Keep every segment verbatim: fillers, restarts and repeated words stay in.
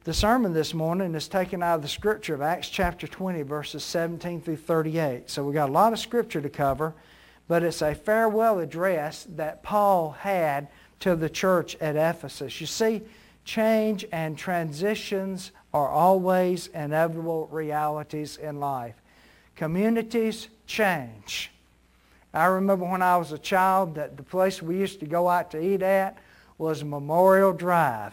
The sermon this morning is taken out of the scripture of Acts chapter twenty, verses seventeen through thirty-eight. So we've got a lot of scripture to cover, but it's a farewell address that Paul had to the church at Ephesus. You see, change and transitions are always inevitable realities in life. Communities change. I remember when I was a child that the place we used to go out to eat at was Memorial Drive.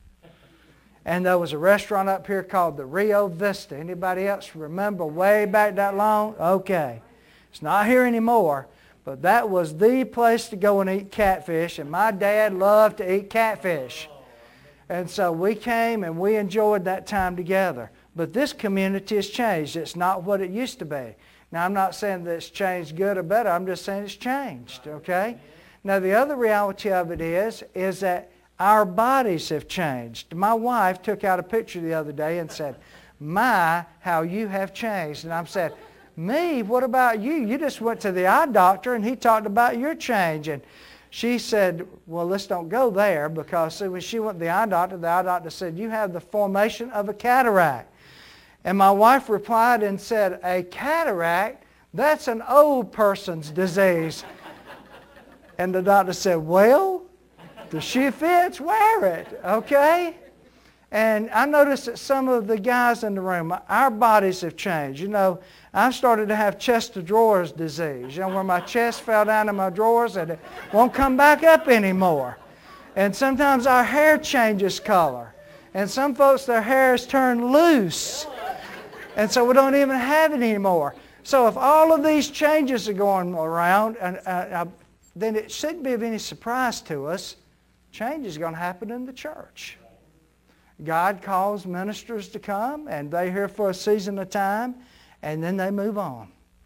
And there was a restaurant up here called the Rio Vista. Anybody else remember way back that long? Okay. It's not here anymore, but that was the place to go and eat catfish, and my dad loved to eat catfish. And so we came and we enjoyed that time together. But this community has changed. It's not what it used to be. Now, I'm not saying that it's changed good or better. I'm just saying it's changed, okay? Now, the other reality of it is, is that our bodies have changed. My wife took out a picture the other day and said, "My, how you have changed." And I said, "Me? What about you? You just went to the eye doctor and he talked about your change." And she said, "Well, let's don't go there," because see, when she went to the eye doctor, the eye doctor said, "You have the formation of a cataract." And my wife replied and said, "A cataract? That's an old person's disease." And the doctor said, "Well, the shoe fits, wear it," okay? And I noticed that some of the guys in the room, our bodies have changed. You know, I've started to have chest of drawers disease, you know, where my chest fell down in my drawers and it won't come back up anymore. And sometimes our hair changes color. And some folks, their hair has turned loose. And so we don't even have it anymore. So if all of these changes are going around, and, uh, then it shouldn't be of any surprise to us. Change is going to happen in the church. God calls ministers to come, and they're here for a season of time, and then they move on.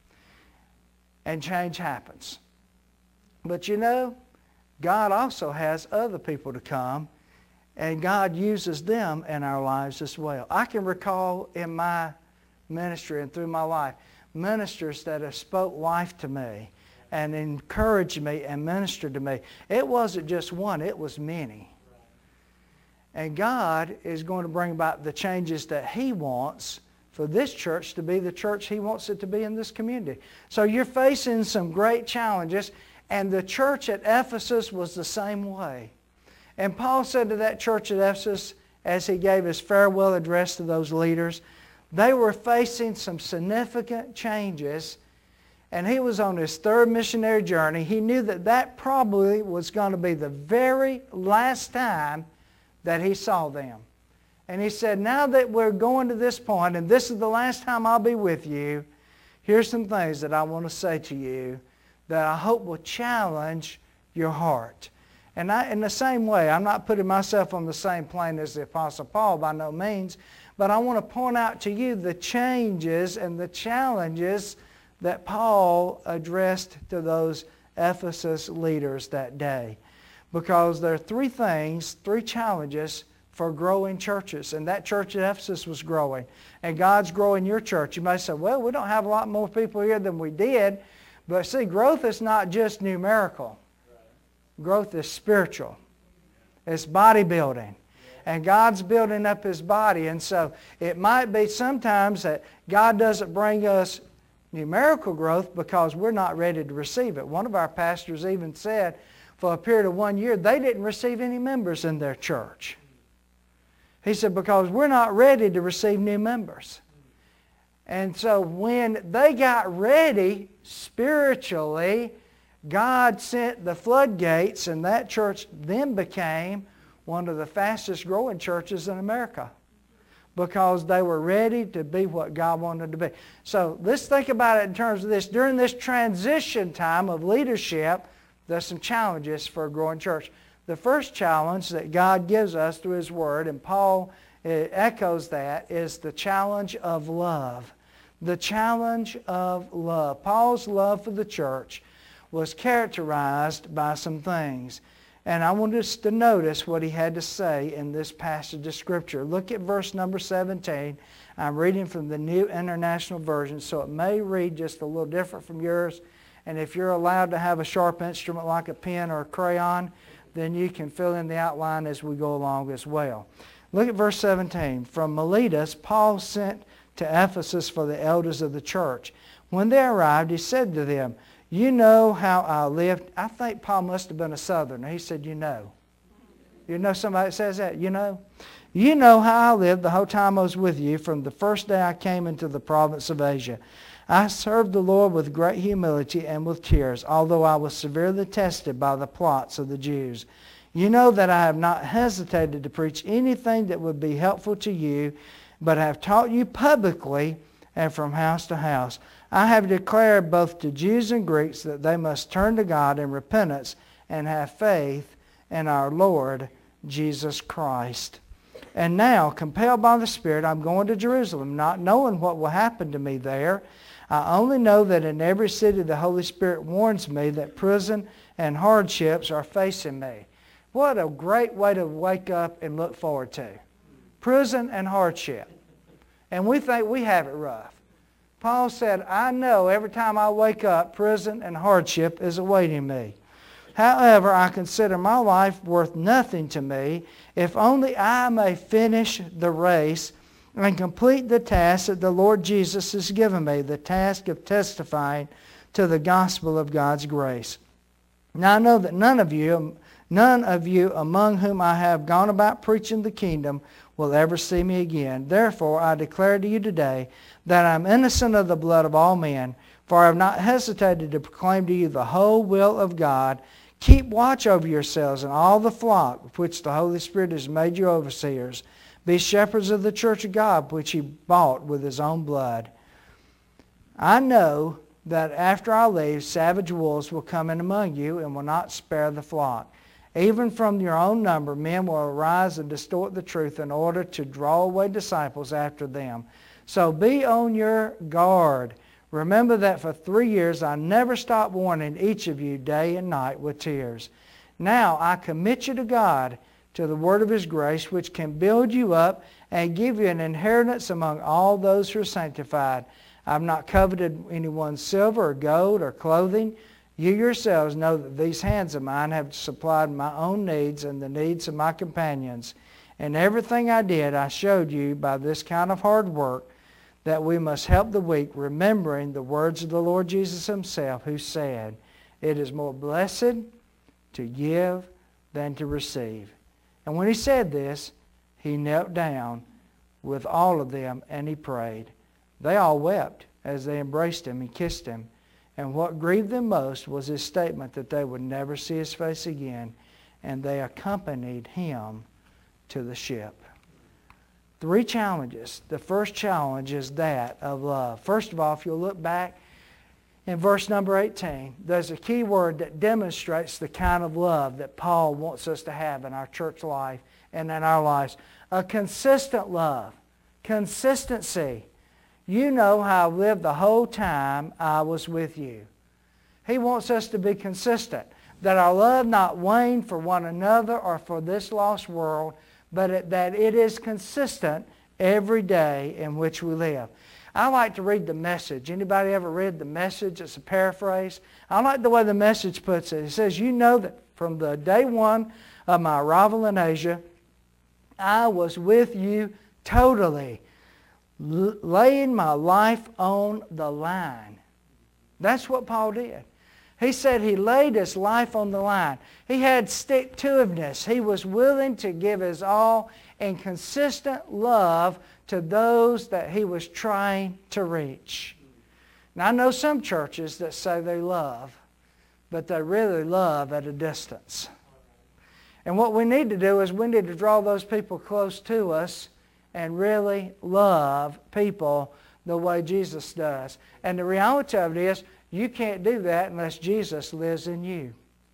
And change happens. But you know, God also has other people to come, and God uses them in our lives as well. I can recall in my ministry and through my life, ministers that have spoke life to me and encouraged me and ministered to me. It wasn't just one, it was many. And God is going to bring about the changes that He wants for this church to be the church He wants it to be in this community. So you're facing some great challenges, and the church at Ephesus was the same way. And Paul said to that church at Ephesus, as he gave his farewell address to those leaders, they were facing some significant changes. And he was on his third missionary journey. He knew that that probably was going to be the very last time that he saw them. And he said, now that we're going to this point, and this is the last time I'll be with you, here's some things that I want to say to you that I hope will challenge your heart. And I, in the same way, I'm not putting myself on the same plane as the Apostle Paul by no means, but I want to point out to you the changes and the challenges that Paul addressed to those Ephesus leaders that day. Because there are three things, three challenges for growing churches. And that church at Ephesus was growing. And God's growing your church. You may say, well, we don't have a lot more people here than we did. But see, growth is not just numerical. Growth is spiritual. It's bodybuilding. And God's building up His body. And so it might be sometimes that God doesn't bring us numerical growth because we're not ready to receive it. One of our pastors even said for a period of one year they didn't receive any members in their church. He said because we're not ready to receive new members. And so when they got ready spiritually, God sent the floodgates, and that church then became one of the fastest growing churches in America, because they were ready to be what God wanted to be. So let's think about it in terms of this. During this transition time of leadership, there's some challenges for a growing church. The first challenge that God gives us through His Word, and Paul echoes that, is the challenge of love. The challenge of love. Paul's love for the church was characterized by some things. And I want us to notice what he had to say in this passage of Scripture. Look at verse number seventeen. I'm reading from the New International Version, so it may read just a little different from yours. And if you're allowed to have a sharp instrument like a pen or a crayon, then you can fill in the outline as we go along as well. Look at verse seventeen. From Miletus, Paul sent to Ephesus for the elders of the church. When they arrived, he said to them, you know how I lived. I think Paul must have been a southerner. He said, you know. You know somebody that says that? You know? You know how I lived the whole time I was with you from the first day I came into the province of Asia. I served the Lord with great humility and with tears, although I was severely tested by the plots of the Jews. You know that I have not hesitated to preach anything that would be helpful to you, but have taught you publicly and from house to house. I have declared both to Jews and Greeks that they must turn to God in repentance and have faith in our Lord Jesus Christ. And now, compelled by the Spirit, I'm going to Jerusalem, not knowing what will happen to me there. I only know that in every city the Holy Spirit warns me that prison and hardships are facing me. What a great way to wake up and look forward to. Prison and hardship. And we think we have it rough. Paul said, I know every time I wake up, prison and hardship is awaiting me. However, I consider my life worth nothing to me if only I may finish the race and complete the task that the Lord Jesus has given me, the task of testifying to the gospel of God's grace. Now I know that none of you, none of you among whom I have gone about preaching the kingdom will ever see me again. Therefore, I declare to you today that I am innocent of the blood of all men, for I have not hesitated to proclaim to you the whole will of God. Keep watch over yourselves and all the flock with which the Holy Spirit has made you overseers. Be shepherds of the church of God, which he bought with his own blood. I know that after I leave, savage wolves will come in among you and will not spare the flock. Even from your own number, men will arise and distort the truth in order to draw away disciples after them. So be on your guard. Remember that for three years I never stopped warning each of you day and night with tears. Now I commit you to God, to the word of his grace, which can build you up and give you an inheritance among all those who are sanctified. I have not coveted anyone's silver or gold or clothing. You yourselves know that these hands of mine have supplied my own needs and the needs of my companions. In everything I did, I showed you by this kind of hard work that we must help the weak, remembering the words of the Lord Jesus himself, who said, it is more blessed to give than to receive. And when he said this, he knelt down with all of them and he prayed. They all wept as they embraced him and kissed him. And what grieved them most was his statement that they would never see his face again. And they accompanied him to the ship. Three challenges. The first challenge is that of love. First of all, if you'll look back in verse number eighteen, there's a key word that demonstrates the kind of love that Paul wants us to have in our church life and in our lives. A consistent love. Consistency. You know how I lived the whole time I was with you. He wants us to be consistent. That our love not wane for one another or for this lost world, but it, that it is consistent every day in which we live. I like to read the Message. Anybody ever read the Message? It's a paraphrase. I like the way the Message puts it. It says, you know that from the day one of my arrival in Asia, I was with you totally, laying my life on the line. That's what Paul did. He said he laid his life on the line. He had stick-to-itiveness. He was willing to give his all in consistent love to those that he was trying to reach. Now I know some churches that say they love, but they really love at a distance. And what we need to do is we need to draw those people close to us and really love people the way Jesus does. And the reality of it is, you can't do that unless Jesus lives in you.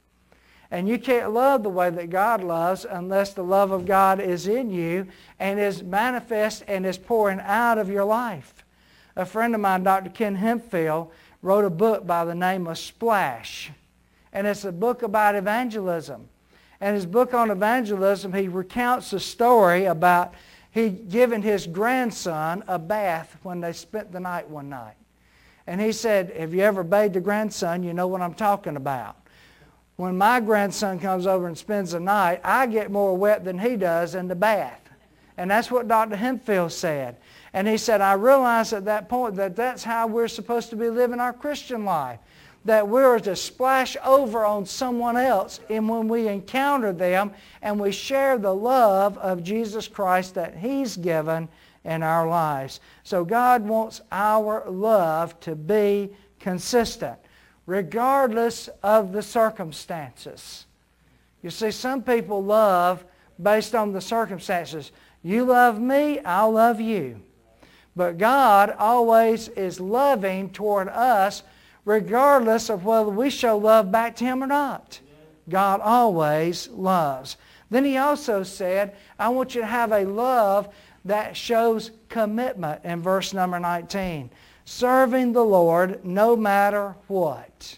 And you can't love the way that God loves unless the love of God is in you and is manifest and is pouring out of your life. A friend of mine, Doctor Ken Hempfield, wrote a book by the name of Splash. And it's a book about evangelism. And his book on evangelism, he recounts a story about he giving his grandson a bath when they spent the night one night. And he said, have you ever bathed a grandson? You know what I'm talking about. When my grandson comes over and spends the night, I get more wet than he does in the bath. And that's what Doctor Hempfield said. And he said, I realized at that point that that's how we're supposed to be living our Christian life. That we're to splash over on someone else, and when we encounter them and we share the love of Jesus Christ that He's given in our lives. So God wants our love to be consistent, regardless of the circumstances. You see, some people love based on the circumstances. You love me, I'll love you. But God always is loving toward us regardless of whether we show love back to Him or not. God always loves. Then He also said, I want you to have a love that shows commitment in verse number nineteen. Serving the Lord no matter what.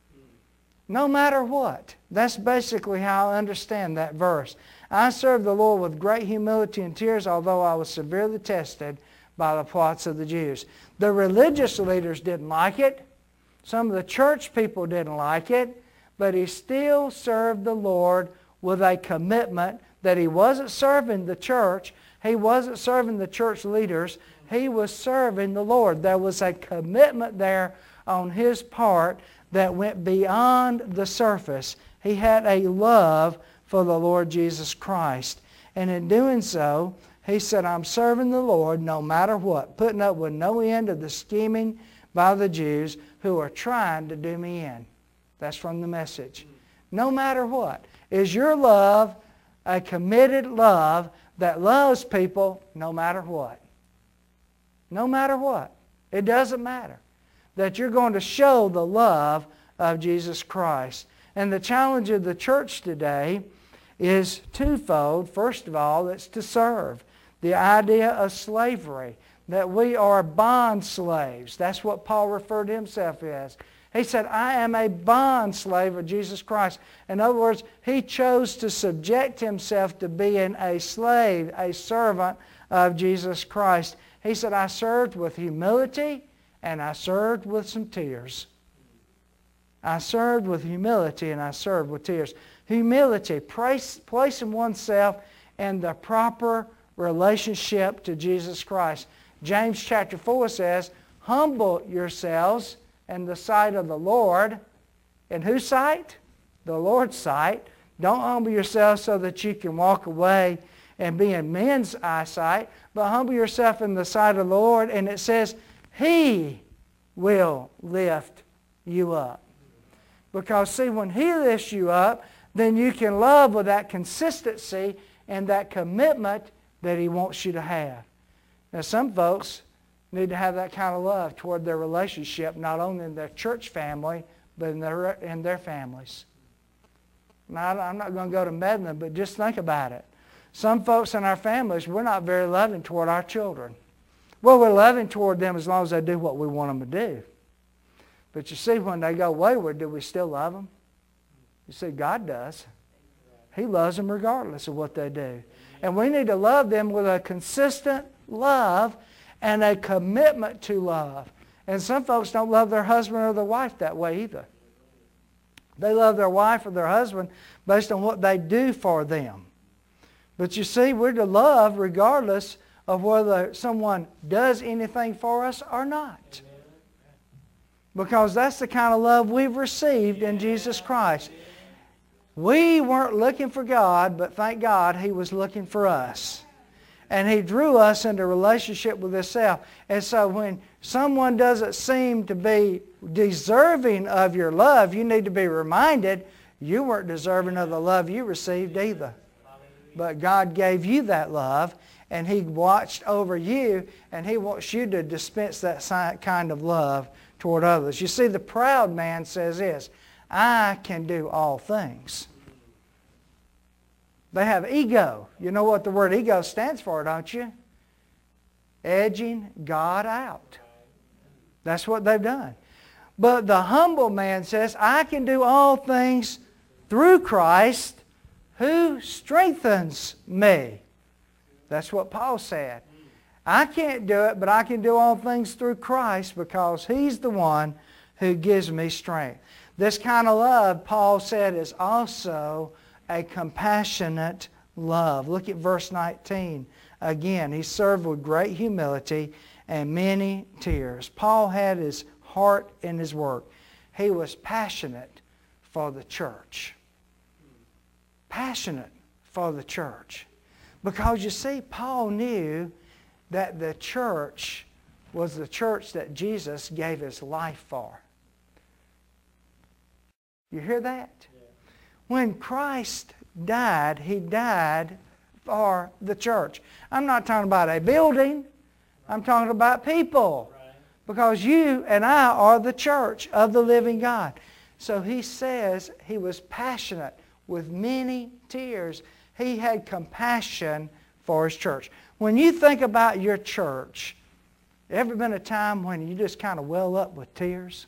No matter what. That's basically how I understand that verse. I served the Lord with great humility and tears, although I was severely tested by the plots of the Jews. The religious leaders didn't like it. Some of the church people didn't like it. But he still served the Lord with a commitment that he wasn't serving the church. He wasn't serving the church leaders. He was serving the Lord. There was a commitment there on his part that went beyond the surface. He had a love for the Lord Jesus Christ. And in doing so, he said, I'm serving the Lord no matter what, putting up with no end of the scheming by the Jews who are trying to do me in. That's from the Message. No matter what. Is your love a committed love that loves people no matter what? No matter what. It doesn't matter. That you're going to show the love of Jesus Christ. And the challenge of the church today is twofold. First of all, it's to serve. The idea of slavery, that we are bond slaves. That's what Paul referred to himself as. He said, I am a bond slave of Jesus Christ. In other words, he chose to subject himself to being a slave, a servant of Jesus Christ. He said, I served with humility and I served with some tears. I served with humility and I served with tears. Humility, place, placing oneself in the proper relationship to Jesus Christ. James chapter four says, humble yourselves in the sight of the Lord. In whose sight? The Lord's sight. Don't humble yourself so that you can walk away and be in men's eyesight, but humble yourself in the sight of the Lord, and it says, He will lift you up. Because see, when He lifts you up, then you can love with that consistency and that commitment that He wants you to have. Now some folks need to have that kind of love toward their relationship, not only in their church family, but in their, in their families. Now, I'm not going to go to meddling, but just think about it. Some folks in our families, we're not very loving toward our children. Well, we're loving toward them as long as they do what we want them to do. But you see, when they go wayward, do we still love them? You see, God does. He loves them regardless of what they do. And we need to love them with a consistent love and a commitment to love. And some folks don't love their husband or their wife that way either. They love their wife or their husband based on what they do for them. But you see, we're to love regardless of whether someone does anything for us or not. Because that's the kind of love we've received in Jesus Christ. We weren't looking for God, but thank God He was looking for us. And He drew us into a relationship with Himself. And so when someone doesn't seem to be deserving of your love, you need to be reminded you weren't deserving of the love you received either. But God gave you that love, and He watched over you, and He wants you to dispense that kind of love toward others. You see, the proud man says this, I can do all things. They have ego. You know what the word ego stands for, don't you? Edging God out. That's what they've done. But the humble man says, I can do all things through Christ who strengthens me. That's what Paul said. I can't do it, but I can do all things through Christ because He's the one who gives me strength. This kind of love, Paul said, is also a compassionate love. Look at verse nineteen Again, he served with great humility and many tears. Paul had his heart in his work. He was passionate for the church. Passionate for the church. Because you see, Paul knew that the church was the church that Jesus gave his life for. You hear that? Yeah. When Christ died, he died for the church. I'm not talking about a building. I'm talking about people. Right. Because you and I are the church of the living God. So he says he was passionate with many tears. He had compassion for his church. When you think about your church, ever been a time when you just kind of well up with tears?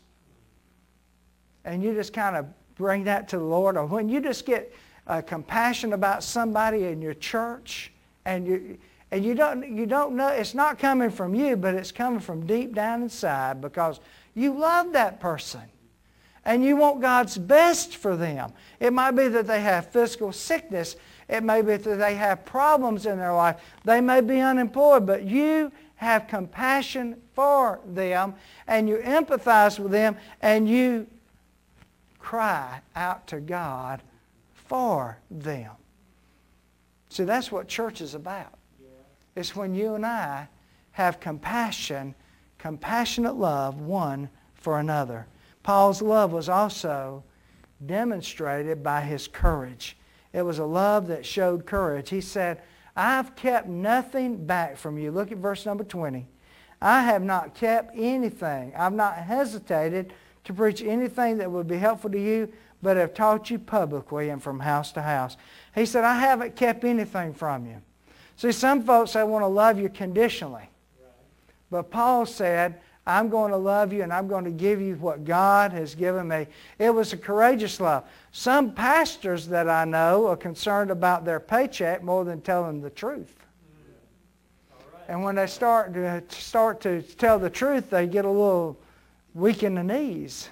And you just kind of bring that to the Lord? Or when you just get uh, compassion about somebody in your church and you and you don't you don't know, it's not coming from you, but it's coming from deep down inside because you love that person. And you want God's best for them. It might be that they have physical sickness. It may be that they have problems in their life. They may be unemployed, but you have compassion for them and you empathize with them and you cry out to God for them. See, that's what church is about. Yeah. It's when you and I have compassion, compassionate love one for another. Paul's love was also demonstrated by his courage. It was a love that showed courage. He said, I've kept nothing back from you. Look at verse number twenty. I have not kept anything. I've not hesitated to preach anything that would be helpful to you, but have taught you publicly and from house to house. He said, I haven't kept anything from you. See, some folks, they want to love you conditionally. But Paul said, I'm going to love you and I'm going to give you what God has given me. It was a courageous love. Some pastors that I know are concerned about their paycheck more than telling the truth. Right. And when they start to, start to tell the truth, they get a little weak in the knees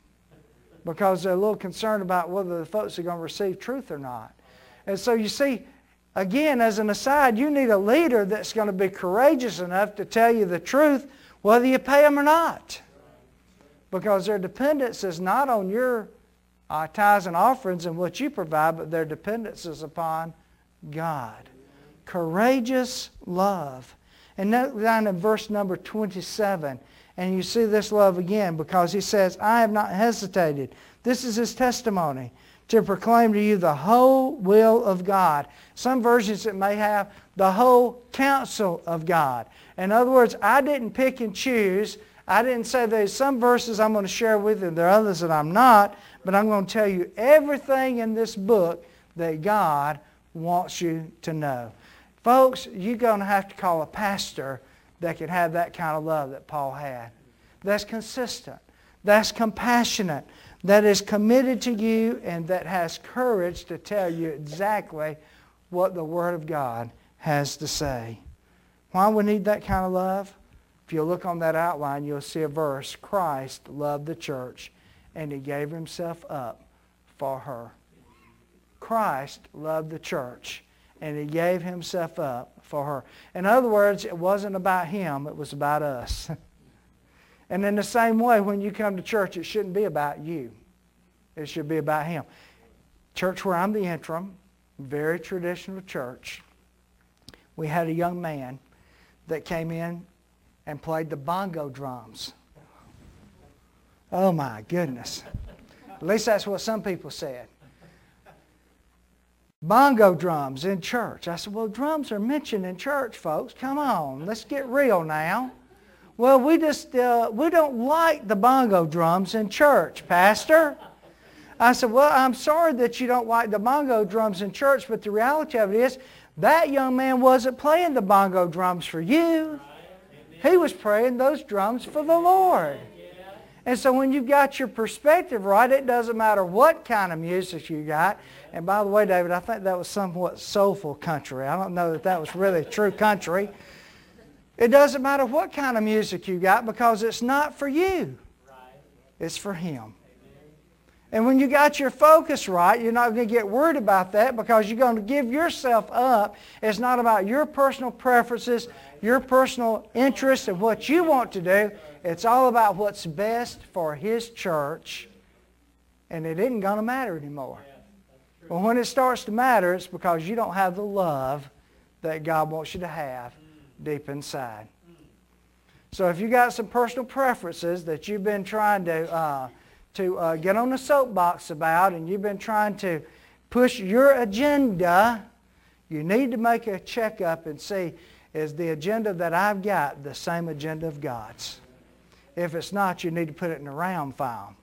because they're a little concerned about whether the folks are going to receive truth or not. And so you see, again, as an aside, you need a leader that's going to be courageous enough to tell you the truth whether you pay them or not. Because their dependence is not on your uh, tithes and offerings and what you provide, but their dependence is upon God. Courageous love. And note down in verse number twenty-seven, and you see this love again because he says, I have not hesitated. This is his testimony, to proclaim to you the whole will of God. Some versions it may have the whole counsel of God. In other words, I didn't pick and choose. I didn't say there's some verses I'm going to share with you, there are others that I'm not, but I'm going to tell you everything in this book that God wants you to know. Folks, you're going to have to call a pastor that can have that kind of love that Paul had. That's consistent. That's compassionate. That is committed to you and that has courage to tell you exactly what the Word of God has to say. Why we need that kind of love? If you look on that outline, you'll see a verse. Christ loved the church and he gave himself up for her. Christ loved the church and he gave himself up for her. In other words, it wasn't about him, it was about us. And in the same way, when you come to church, it shouldn't be about you. It should be about him. Church where I'm the interim, very traditional church, we had a young man that came in and played the bongo drums. Oh my goodness. At least that's what some people said. Bongo drums in church. I said, well, drums are mentioned in church, folks. Come on, let's get real now. Well, we just, uh, we don't like the bongo drums in church, Pastor. I said, well, I'm sorry that you don't like the bongo drums in church, but the reality of it is that young man wasn't playing the bongo drums for you. He was playing those drums for the Lord. And so when you've got your perspective right, it doesn't matter what kind of music you got. And by the way, David, I think that was somewhat soulful country. I don't know that that was really true country. It doesn't matter what kind of music you got because it's not for you. It's for him. And when you got your focus right, you're not going to get worried about that because you're going to give yourself up. It's not about your personal preferences, your personal interests and what you want to do. It's all about what's best for His church. And it isn't going to matter anymore. Well, when it starts to matter, it's because you don't have the love that God wants you to have deep inside. So if you got some personal preferences that you've been trying to uh, to uh, get on the soapbox about, and you've been trying to push your agenda, you need to make a checkup and see, is the agenda that I've got the same agenda of God's? If it's not, you need to put it in a round file.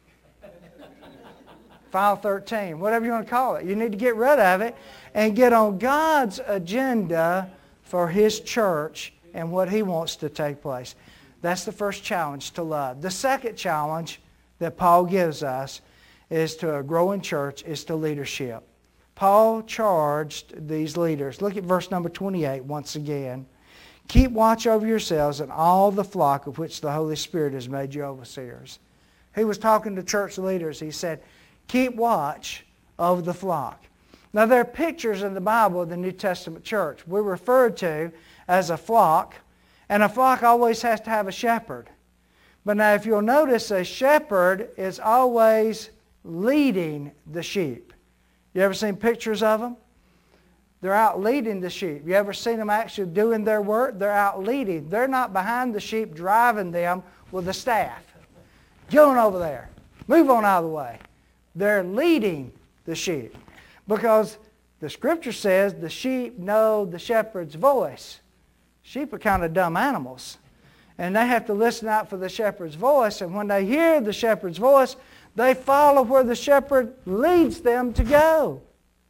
File thirteen, whatever you want to call it. You need to get rid of it and get on God's agenda for His church and what He wants to take place. That's the first challenge, to love. The second challenge that Paul gives us is to a growing church, is to leadership. Paul charged these leaders. Look at verse number twenty-eight once again. Keep watch over yourselves and all the flock of which the Holy Spirit has made you overseers. He was talking to church leaders. He said, keep watch over the flock. Now there are pictures in the Bible of the New Testament church. We're referred to as a flock, and a flock always has to have a shepherd. But now if you'll notice, a shepherd is always leading the sheep. You ever seen pictures of them? They're out leading the sheep. You ever seen them actually doing their work? They're out leading. They're not behind the sheep driving them with a staff. Get on over there. Move on out of the way. They're leading the sheep. Because the Scripture says the sheep know the shepherd's voice. Sheep are kind of dumb animals. And they have to listen out for the shepherd's voice. And when they hear the shepherd's voice, they follow where the shepherd leads them to go.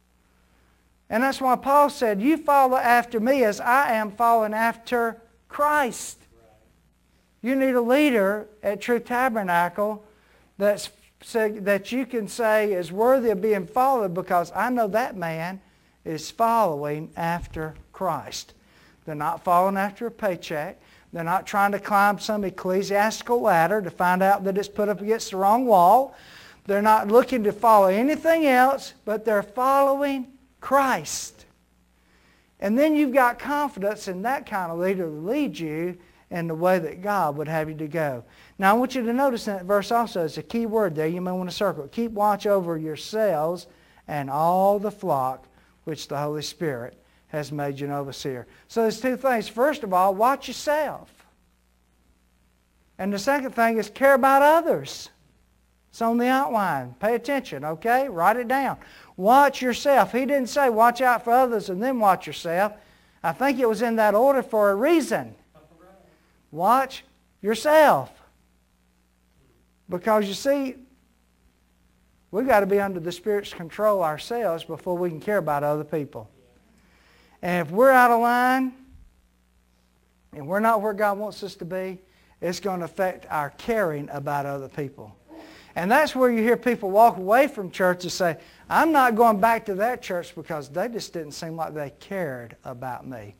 And that's why Paul said, you follow after me as I am following after Christ. You need a leader at True Tabernacle that's, that you can say is worthy of being followed, because I know that man is following after Christ. They're not following after a paycheck. They're not trying to climb some ecclesiastical ladder to find out that it's put up against the wrong wall. They're not looking to follow anything else, but they're following Christ. And then you've got confidence in that kind of leader to lead you in the way that God would have you to go. Now I want you to notice in that verse also, it's a key word there, you may want to circle it. Keep watch over yourselves and all the flock which the Holy Spirit has made you an overseer. So there's two things. First of all, watch yourself. And the second thing is care about others. It's on the outline. Pay attention, okay? Write it down. Watch yourself. He didn't say watch out for others and then watch yourself. I think it was in that order for a reason. Watch yourself. Because you see, we've got to be under the Spirit's control ourselves before we can care about other people. And if we're out of line and we're not where God wants us to be, it's going to affect our caring about other people. And that's where you hear people walk away from church and say, I'm not going back to that church because they just didn't seem like they cared about me.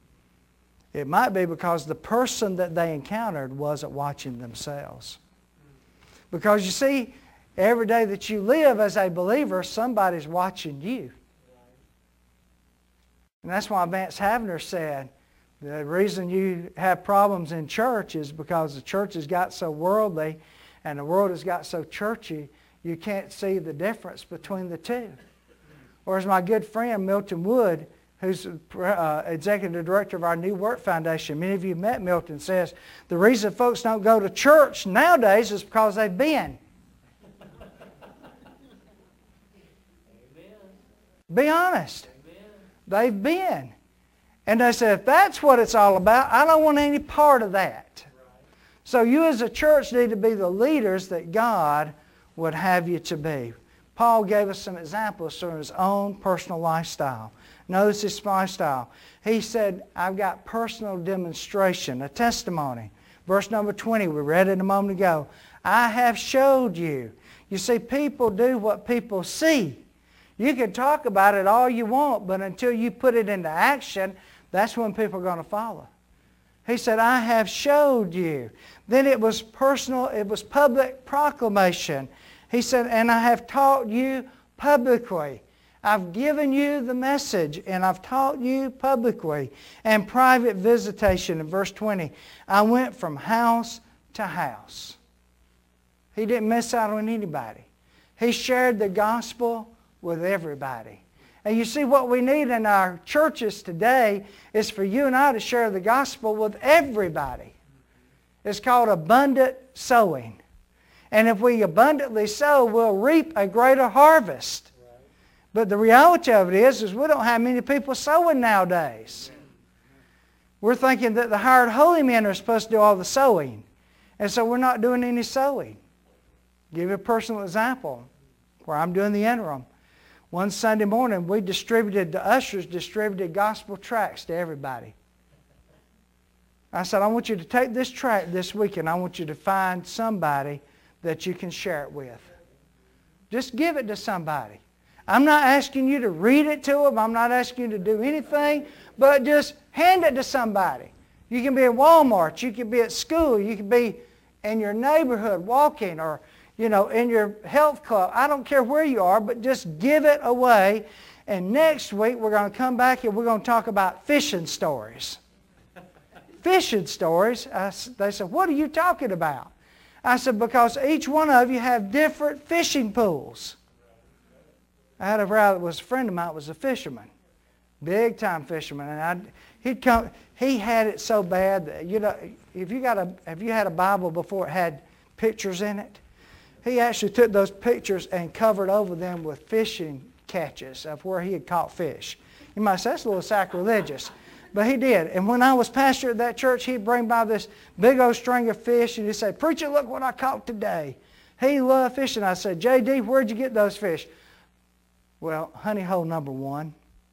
It might be because the person that they encountered wasn't watching themselves. Because you see, every day that you live as a believer, somebody's watching you. And that's why Vance Havner said, the reason you have problems in church is because the church has got so worldly and the world has got so churchy, you can't see the difference between the two. Or as my good friend Milton Wood, who's uh, executive director of our New Work Foundation, many of you met Milton, says, the reason folks don't go to church nowadays is because they've been. Be honest. They've been. And they said, if that's what it's all about, I don't want any part of that. So you as a church need to be the leaders that God would have you to be. Paul gave us some examples from his own personal lifestyle. Notice his lifestyle. He said, I've got personal demonstration, a testimony. Verse number twenty, we read it a moment ago. I have showed you. You see, people do what people see. You can talk about it all you want, but until you put it into action, that's when people are going to follow. He said, I have showed you. Then it was personal, it was public proclamation. He said, and I have taught you publicly. I've given you the message, and I've taught you publicly. And private visitation in verse twenty. I went from house to house. He didn't miss out on anybody. He shared the gospel with everybody. And you see, what we need in our churches today is for you and I to share the gospel with everybody. It's called abundant sowing. And if we abundantly sow, we'll reap a greater harvest. But the reality of it is, is we don't have many people sowing nowadays. We're thinking that the hired holy men are supposed to do all the sowing. And so we're not doing any sowing. Give you a personal example where I'm doing the interim. One Sunday morning, we distributed, the ushers distributed gospel tracts to everybody. I said, I want you to take this tract this weekend. I want you to find somebody that you can share it with. Just give it to somebody. I'm not asking you to read it to them. I'm not asking you to do anything, but just hand it to somebody. You can be at Walmart. You can be at school. You can be in your neighborhood walking, or you know, in your health club. I don't care where you are, but just give it away. And next week we're going to come back and we're going to talk about fishing stories. Fishing stories. I, they said, what are you talking about? I said, because each one of you have different fishing pools. I had a brother that was a friend of mine, was a fisherman, big time fisherman, and I, he'd come. He had it so bad that, you know, if you got a, if you had a Bible before it had pictures in it, he actually took those pictures and covered over them with fishing catches of where he had caught fish. You might say that's a little sacrilegious, but he did. And when I was pastor at that church, he'd bring by this big old string of fish, and he'd say, "Preacher, look what I caught today." He loved fishing. I said, "J D, where'd you get those fish?" "Well, honey hole number one."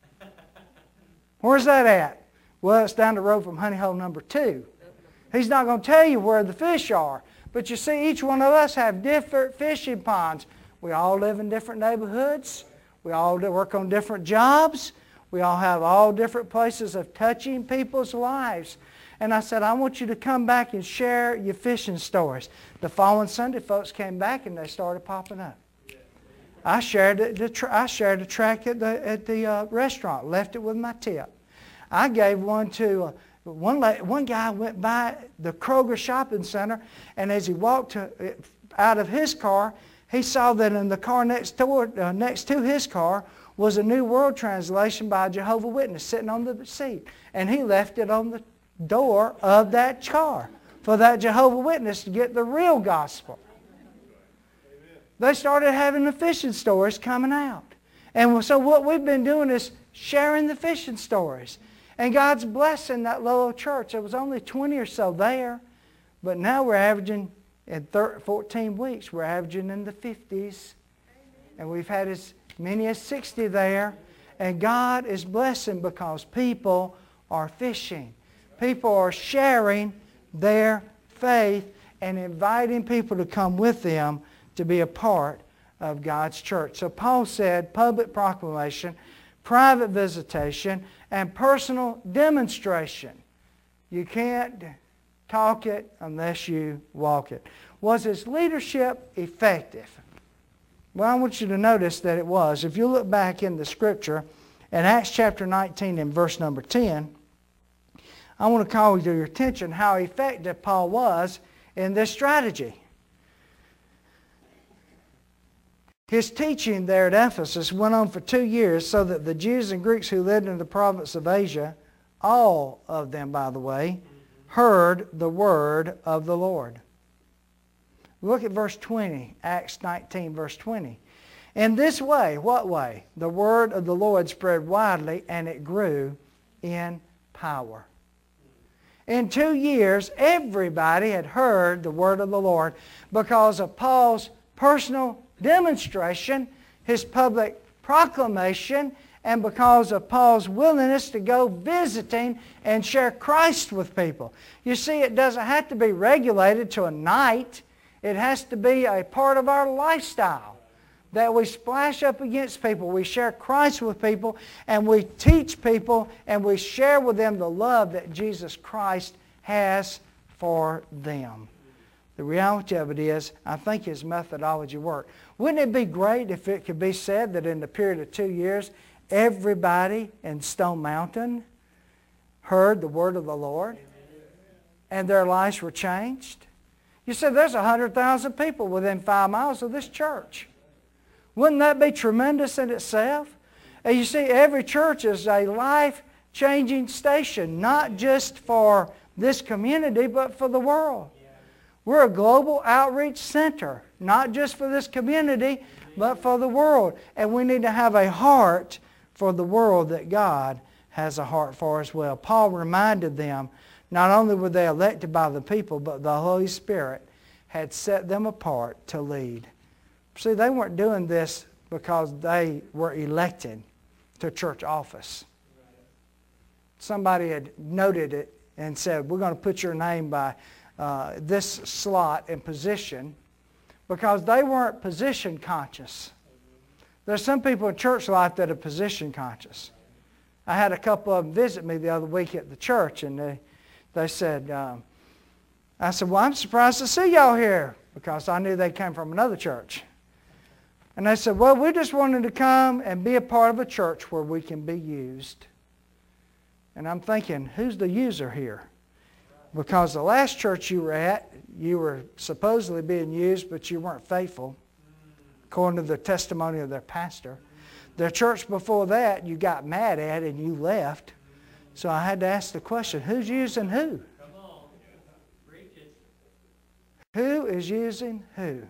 "Where's that at?" "Well, it's down the road from honey hole number two." He's not going to tell you where the fish are. But you see, each one of us have different fishing ponds. We all live in different neighborhoods. We all work on different jobs. We all have all different places of touching people's lives. And I said, I want you to come back and share your fishing stories. The following Sunday, folks came back and they started popping up. I shared the, the tra- I shared a track at the at the uh, restaurant. Left it with my tip. I gave one to uh, one. La- one guy went by the Kroger shopping center, and as he walked to, out of his car, he saw that in the car next door, uh, next to his car, was a New World Translation by a Jehovah's Witness sitting on the seat, and he left it on the door of that car for that Jehovah's Witness to get the real gospel. They started having the fishing stories coming out. And so what we've been doing is sharing the fishing stories. And God's blessing that little church. There was only twenty or so there. But now we're averaging, in fourteen weeks, we're averaging in the fifties. And we've had as many as sixty there. And God is blessing because people are fishing. People are sharing their faith and inviting people to come with them to be a part of God's church. So Paul said public proclamation, private visitation, and personal demonstration. You can't talk it unless you walk it. Was his leadership effective? Well, I want you to notice that it was. If you look back in the Scripture, in Acts chapter nineteen and verse number ten, I want to call to your attention how effective Paul was in this strategy. His teaching there at Ephesus went on for two years so that the Jews and Greeks who lived in the province of Asia, all of them, by the way, heard the word of the Lord. Look at verse twenty, Acts nineteen, verse twenty. In this way, what way? The word of the Lord spread widely and it grew in power. In two years, everybody had heard the word of the Lord because of Paul's personal demonstration, his public proclamation, and because of Paul's willingness to go visiting and share Christ with people. You see, it doesn't have to be regulated to a night. It has to be a part of our lifestyle that we splash up against people. We share Christ with people, and we teach people, and we share with them the love that Jesus Christ has for them. The reality of it is, I think his methodology worked. Wouldn't it be great if it could be said that in the period of two years, everybody in Stone Mountain heard the word of the Lord and their lives were changed? You said there's one hundred thousand people within five miles of this church. Wouldn't that be tremendous in itself? And you see, every church is a life-changing station, not just for this community, but for the world. We're a global outreach center, not just for this community, but for the world. And we need to have a heart for the world that God has a heart for as well. Paul reminded them, not only were they elected by the people, but the Holy Spirit had set them apart to lead. See, they weren't doing this because they were elected to church office. Somebody had noted it and said, we're going to put your name by uh, this slot and position, because they weren't position conscious. There's some people in church life that are position conscious. I had a couple of them visit me the other week at the church, and they, they said, um, I said, well, I'm surprised to see y'all here, because I knew they came from another church. And they said, well, we just wanted to come and be a part of a church where we can be used. And I'm thinking, who's the user here? Because the last church you were at, you were supposedly being used, but you weren't faithful, according to the testimony of their pastor. The church before that, you got mad at and you left. So I had to ask the question, who's using who? Come on. Preach it. Who is using who?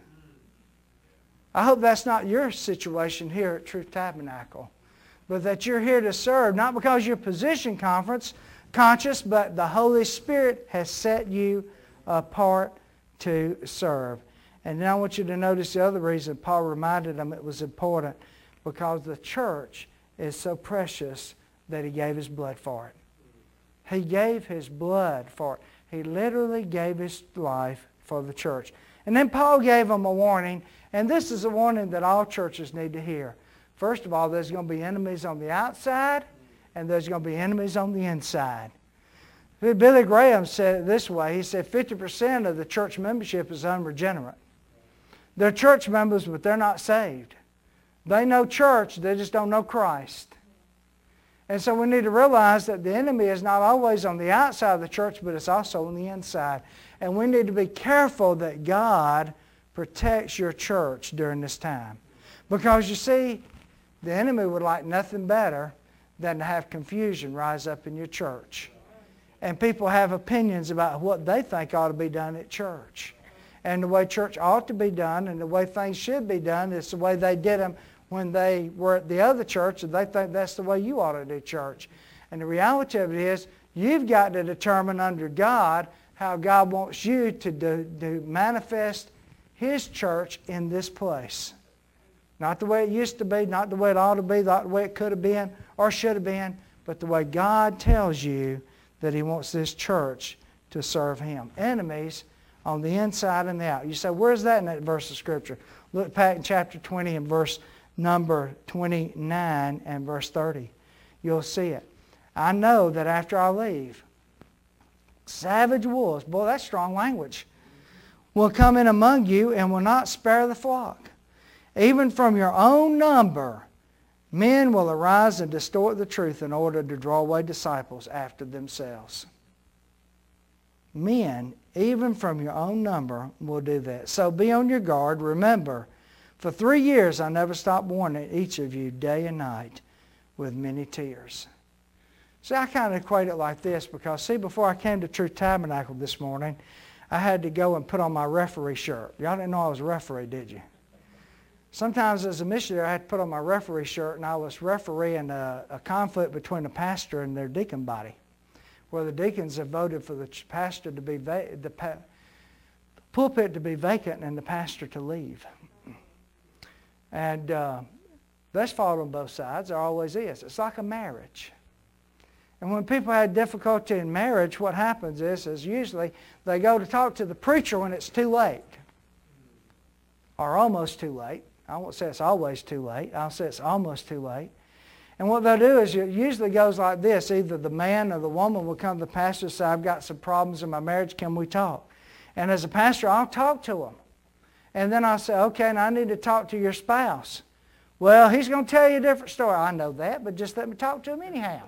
I hope that's not your situation here at Truth Tabernacle, but that you're here to serve, not because you're position conference conscious, but the Holy Spirit has set you apart to serve. And now I want you to notice the other reason Paul reminded them it was important, because the church is so precious that he gave his blood for it. He gave his blood for it. He literally gave his life for the church. And then Paul gave them a warning, and this is a warning that all churches need to hear. First of all, there's going to be enemies on the outside, and there's going to be enemies on the inside. Billy Graham said it this way. He said fifty percent of the church membership is unregenerate. They're church members, but they're not saved. They know church, they just don't know Christ. And so we need to realize that the enemy is not always on the outside of the church, but it's also on the inside. And we need to be careful that God protects your church during this time. Because you see, the enemy would like nothing better than to have confusion rise up in your church. And people have opinions about what they think ought to be done at church. And the way church ought to be done and the way things should be done is the way they did them when they were at the other church, and they think that's the way you ought to do church. And the reality of it is, you've got to determine under God how God wants you to do, to manifest His church in this place. Not the way it used to be, not the way it ought to be, not the way it could have been or should have been, but the way God tells you that He wants this church to serve Him. Enemies on the inside and the out. You say, where's that in that verse of Scripture? Look back in chapter twenty and verse number twenty-nine and verse thirty. You'll see it. I know that after I leave, savage wolves, boy, that's strong language, will come in among you and will not spare the flock. Even from your own number, men will arise and distort the truth in order to draw away disciples after themselves. Men, even from your own number, will do that. So be on your guard. Remember, for three years I never stopped warning each of you day and night with many tears. See, I kind of equate it like this because, see, before I came to Truth Tabernacle this morning, I had to go and put on my referee shirt. Y'all didn't know I was a referee, did you? Sometimes as a missionary, I had to put on my referee shirt, and I was refereeing a, a conflict between a pastor and their deacon body, where the deacons have voted for the pastor to be va- the pa- pulpit to be vacant and the pastor to leave. And uh, that's fought on both sides. There always is. It's like a marriage. And when people have difficulty in marriage, what happens is, is usually they go to talk to the preacher when it's too late, or almost too late. I won't say it's always too late. I'll say it's almost too late. And what they'll do is it usually goes like this. Either the man or the woman will come to the pastor and say, I've got some problems in my marriage. Can we talk? And as a pastor, I'll talk to them. And then I'll say, okay, now I need to talk to your spouse. Well, he's going to tell you a different story. I know that, but just let me talk to him anyhow.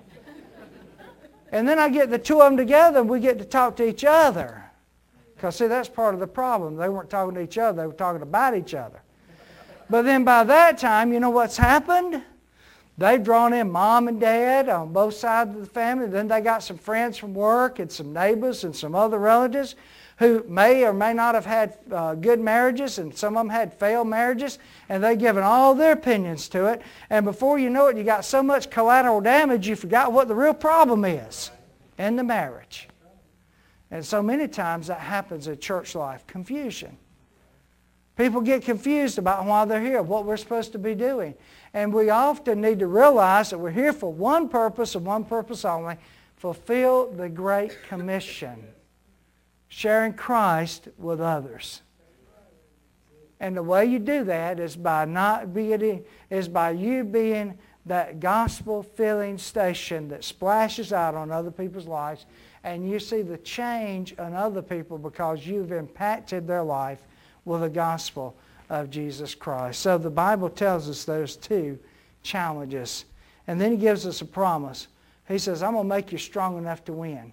And then I get the two of them together and we get to talk to each other. Because, see, that's part of the problem. They weren't talking to each other. They were talking about each other. But then by that time, you know what's happened? They've drawn in mom and dad on both sides of the family. Then they got some friends from work and some neighbors and some other relatives who may or may not have had uh, good marriages, and some of them had failed marriages, and they've given all their opinions to it. And before you know it, you got so much collateral damage, you forgot what the real problem is in the marriage. And so many times that happens in church life, confusion. People get confused about why they're here, what we're supposed to be doing. And we often need to realize that we're here for one purpose and one purpose only, fulfill the Great Commission, sharing Christ with others. And the way you do that is by not being, is by you being that gospel filling station that splashes out on other people's lives, and you see the change in other people because you've impacted their life with the gospel of Jesus Christ. So the Bible tells us there's two challenges. And then he gives us a promise. He says, I'm going to make you strong enough to win.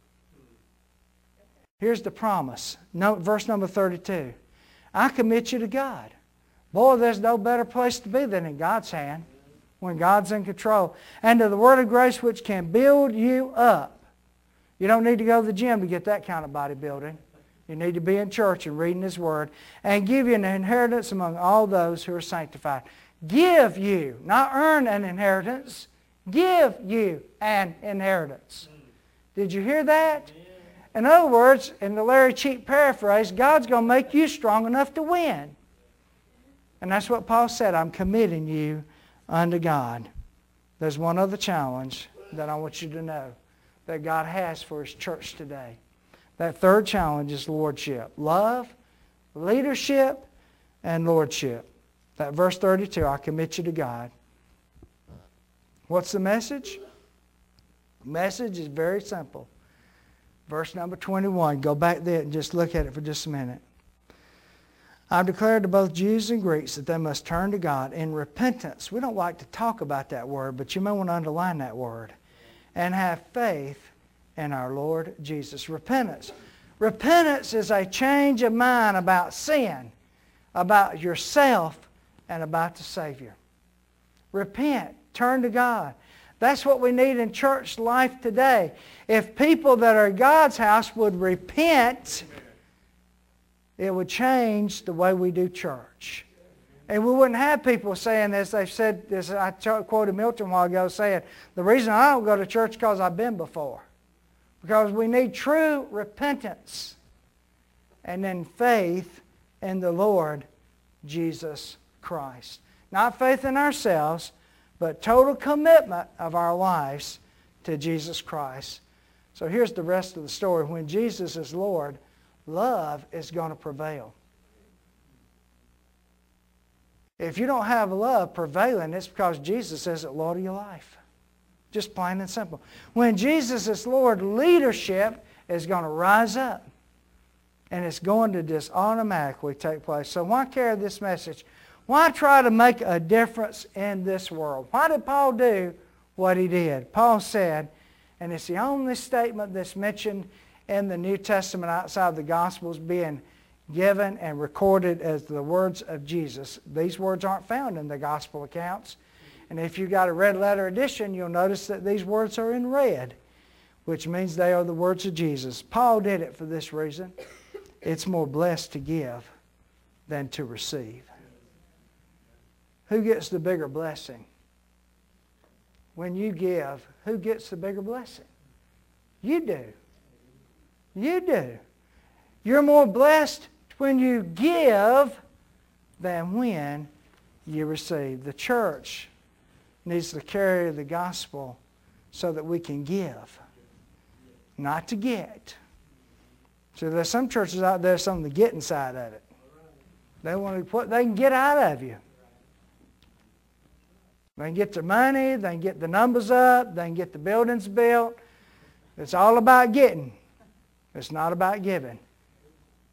Here's the promise. No, verse number thirty-two. I commit you to God. Boy, there's no better place to be than in God's hand when God's in control. And to the word of grace which can build you up. You don't need to go to the gym to get that kind of bodybuilding. You need to be in church and reading His Word. And give you an inheritance among all those who are sanctified. Give you, not earn an inheritance. Give you an inheritance. Did you hear that? In other words, in the Larry Cheek paraphrase, God's going to make you strong enough to win. And that's what Paul said. I'm committing you unto God. There's one other challenge that I want you to know that God has for His church today. That third challenge is lordship. Love, leadership, and lordship. That verse thirty-two, I commit you to God. What's the message? The message is very simple. Verse number twenty-one. Go back there and just look at it for just a minute. I've declared to both Jews and Greeks that they must turn to God in repentance. We don't like to talk about that word, but you may want to underline that word. And have faith in our Lord Jesus. Repentance. Repentance is a change of mind about sin, about yourself, and about the Savior. Repent. Turn to God. That's what we need in church life today. If people that are in God's house would repent, it would change the way we do church. And we wouldn't have people saying this. They've said this. I quoted Milton a while ago saying, the reason I don't go to church is because I've been before. Because we need true repentance. And then faith in the Lord Jesus Christ. Not faith in ourselves, but total commitment of our lives to Jesus Christ. So here's the rest of the story. When Jesus is Lord, love is going to prevail. If you don't have love prevailing, it's because Jesus isn't Lord of your life. Just plain and simple. When Jesus is Lord, leadership is going to rise up. And it's going to just automatically take place. So why carry this message? Why try to make a difference in this world? Why did Paul do what he did? Paul said, and it's the only statement that's mentioned in the New Testament outside the Gospels being given and recorded as the words of Jesus. These words aren't found in the Gospel accounts. And if you got a red letter edition, you'll notice that these words are in red, which means they are the words of Jesus. Paul did it for this reason. It's more blessed to give than to receive. Who gets the bigger blessing? When you give, who gets the bigger blessing? You do. You do. You're more blessed when you give than when you receive. The church needs to carry the gospel so that we can give, not to get. So there's some churches out there, some of the getting side of it. They want to put, they can get out of you. They can get the money, they can get the numbers up, they can get the buildings built. It's all about getting. It's not about giving.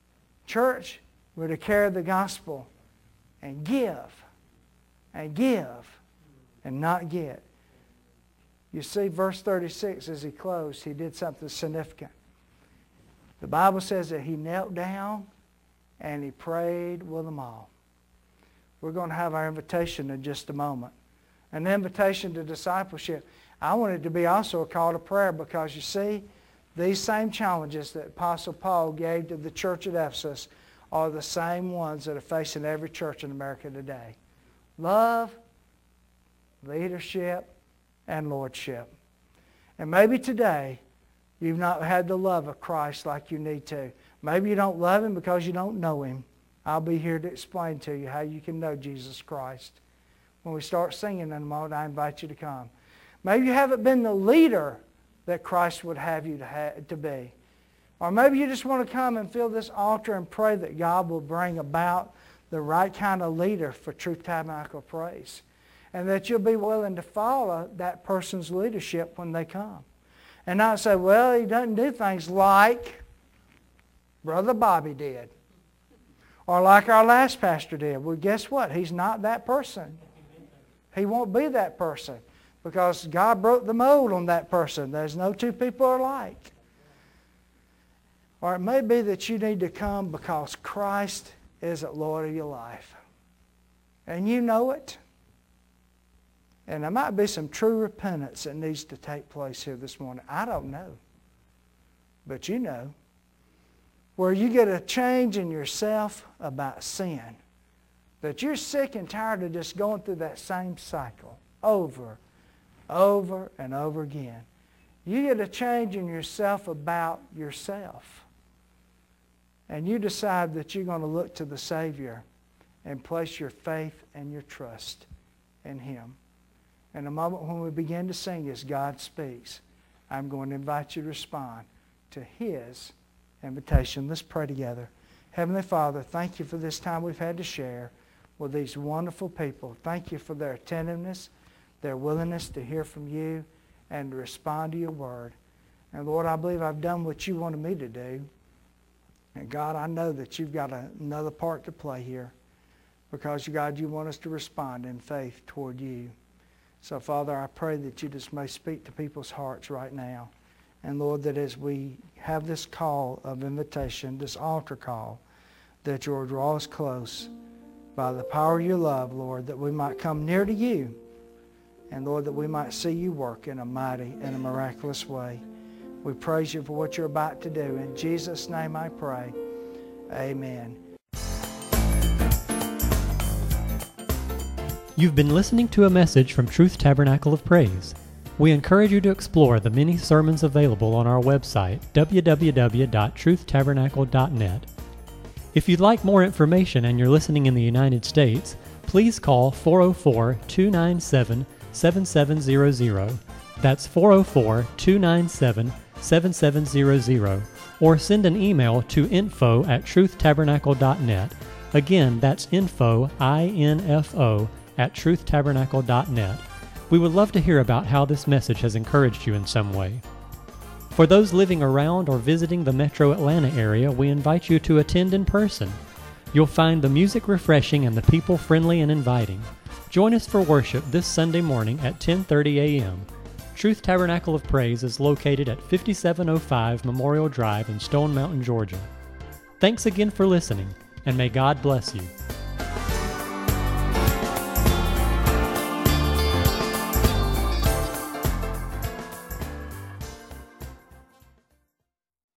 Church, we're to carry the gospel and give and give and not get. You see, verse thirty-six, as he closed, he did something significant. The Bible says that he knelt down and he prayed with them all. We're going to have our invitation in just a moment. An invitation to discipleship. I want it to be also a call to prayer, because you see, these same challenges that Apostle Paul gave to the church at Ephesus are the same ones that are facing every church in America today. Love, leadership, and lordship. And maybe today you've not had the love of Christ like you need to. Maybe you don't love Him because you don't know Him. I'll be here to explain to you how you can know Jesus Christ. When we start singing in a moment, I invite you to come. Maybe you haven't been the leader that Christ would have you to, ha- to be. Or maybe you just want to come and fill this altar and pray that God will bring about the right kind of leader for Truth Tabernacle Praise. And that you'll be willing to follow that person's leadership when they come. And not say, well, he doesn't do things like Brother Bobby did. Or like our last pastor did. Well, guess what? He's not that person. He won't be that person. Because God broke the mold on that person. There's no two people alike. Or it may be that you need to come because Christ isn't Lord of your life. And you know it. And there might be some true repentance that needs to take place here this morning. I don't know. But you know. Where you get a change in yourself about sin. That you're sick and tired of just going through that same cycle. Over, over, and over again. You get a change in yourself about yourself. And you decide that you're going to look to the Savior and place your faith and your trust in Him. In a moment when we begin to sing as God speaks, I'm going to invite you to respond to His invitation. Let's pray together. Heavenly Father, thank you for this time we've had to share with these wonderful people. Thank you for their attentiveness, their willingness to hear from you and to respond to your word. And Lord, I believe I've done what you wanted me to do. And God, I know that you've got another part to play here, because, God, you want us to respond in faith toward you. So, Father, I pray that you just may speak to people's hearts right now. And, Lord, that as we have this call of invitation, this altar call, that you will draw us close by the power of your love, Lord, that we might come near to you. And, Lord, that we might see you work in a mighty and a miraculous way. We praise you for what you're about to do. In Jesus' name I pray. Amen. You've been listening to a message from Truth Tabernacle of Praise. We encourage you to explore the many sermons available on our website, w w w dot truth tabernacle dot net. If you'd like more information and you're listening in the United States, please call four oh four, two nine seven, seven seven zero zero. That's four oh four, two nine seven, seven seven zero zero. Or send an email to info at truth tabernacle dot net. Again, that's info, I N F O, at truth tabernacle dot net. We would love to hear about how this message has encouraged you in some way. For those living around or visiting the metro Atlanta area, we invite you to attend in person. You'll find the music refreshing and the people friendly and inviting. Join us for worship this Sunday morning at ten thirty a m Truth Tabernacle of Praise is located at fifty-seven oh five Memorial Drive in Stone Mountain, Georgia. Thanks again for listening, and may God bless you.